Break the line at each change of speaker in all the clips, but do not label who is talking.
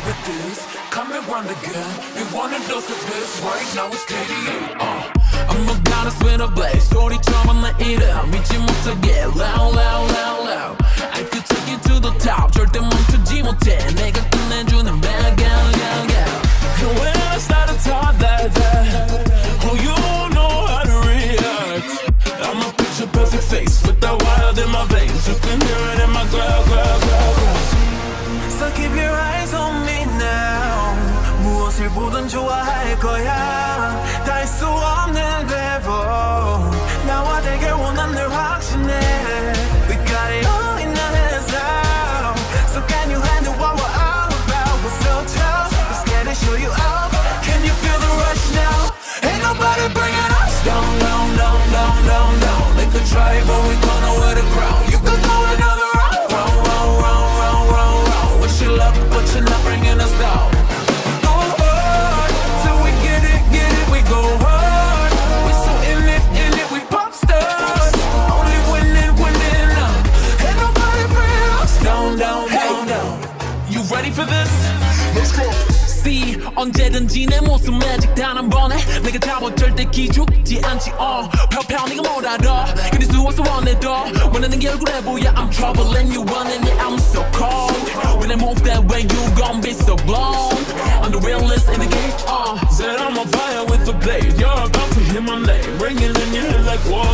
with this. Come and run the gun. You want a dose of this? Right now it's KDA. I'm a goddess with a blaze. 소리처럼 내 이름 믿지 못하게 loud, loud, loud, loud. I could take you to the top. 절대 멈추지 못해. 내가 끝내주는 bad gal, gal, gal. And when I start to talk that, oh, you know how to react. I'm a picture perfect face with that wild in my veins. You can hear it in my growl, growl, growl, growl.
So keep your eyes on me now. 무엇을 보든 좋아할 거야. 닿을 수 없는 level. 나와 되길 원한 늘 확신해. We got it all in our hands now. So can you handle what we're all about? We're so tough, we're scared to show you out. Can you feel the rush now? Ain't nobody bringing us down, down, down, down, down, down. They could try, but we gonna wear the crown. You could go another round, round, round, round, round, round, round. Wish you luck, but you're not bringing us down. Go hard, till we get it, we go hard. We so in it, we pop stars. Only winning, winning now. Ain't nobody bringing us down, down, down, down. You ready for this? Let's go. See, 언제든지 내 모습 매직 단 한 번에 내가 잡아 절대 기죽지 않지 펴펴 네가 뭘 알아 견딜 수 없어 원해도 원하는 게 얼굴에 보여 I'm troubling you running it I'm so cold When I move that way you gon' be so blown I'm the realest in the game Said I'm on fire with the blade You're about to hear my name Ringing in your head like whoa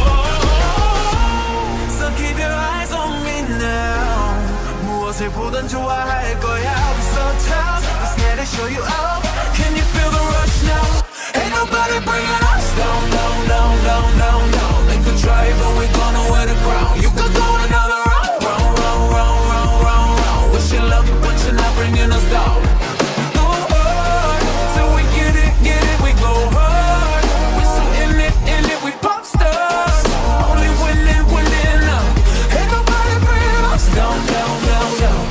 So keep your eyes on me now 무엇을 보든 좋아할 거야 We're so tough We're scared to show you out Can you feel the rush now?
Ain't nobody bringing us down, down, down, down, down, down. They could try, but we gonna wear the crown. You could go another round, round, round, round, round, round, round. Wish you luck, but you're not bringing us down. Go hard, till we get it, we go hard. We so in it, we pop stars. Only winning, winning now. Ain't nobody bringing us down, down, down, down.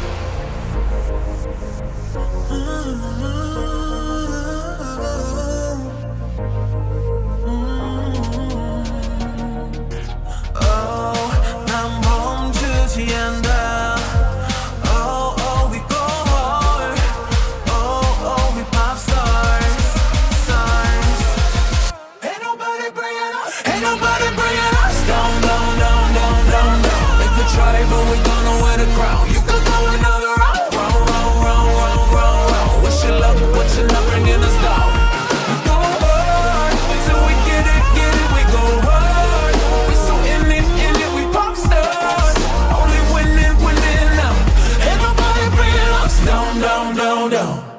Oh, we go hard. Oh, we pop stars, stars.
Ain't nobody bringing us down, down, down, down, down, down. They could try, but we gonna wear the crown. You could go another round, round, round, round, round, round, round. Wish you luck, but you're not bringing us down. Go hard, till we get it, we go hard. We so in it, we pop stars. Only winning, winning now. Ain't nobody bringing us down, down, down, down.